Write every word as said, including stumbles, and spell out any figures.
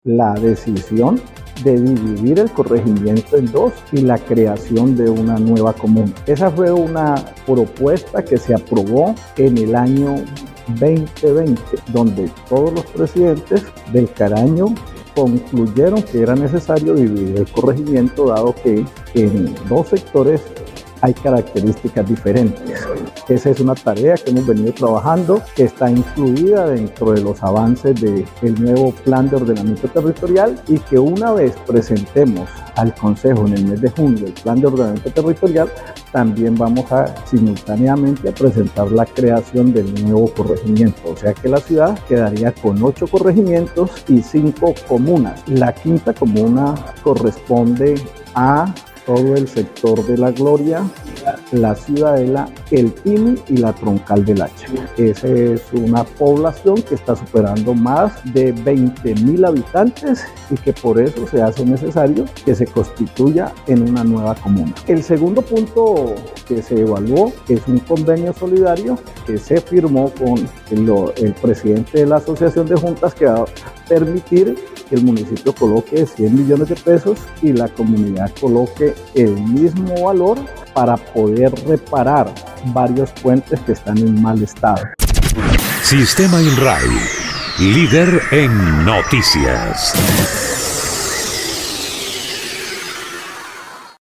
la decisión de dividir el corregimiento en dos y la creación de una nueva comuna. Esa fue una propuesta que se aprobó en el año veinte veinte, donde todos los presidentes del Caraño concluyeron que era necesario dividir el corregimiento, dado que en dos sectores hay características diferentes. Esa es una tarea que hemos venido trabajando, que está incluida dentro de los avances del nuevo plan de ordenamiento territorial, y que una vez presentemos al Consejo en el mes de junio el plan de ordenamiento territorial, también vamos a simultáneamente a presentar la creación del nuevo corregimiento. O sea que la ciudad quedaría con ocho corregimientos y cinco comunas. La quinta comuna corresponde a todo el sector de La Gloria, La Ciudadela, El Pini y la Troncal del Hacha. Esa es una población que está superando más de veinte mil habitantes y que por eso se hace necesario que se constituya en una nueva comuna. El segundo punto que se evaluó es un convenio solidario que se firmó con el, el presidente de la Asociación de Juntas, que va a permitir que el municipio coloque cien millones de pesos y la comunidad coloque el mismo valor para poder reparar varios puentes que están en mal estado. Sistema INRAE, líder en noticias.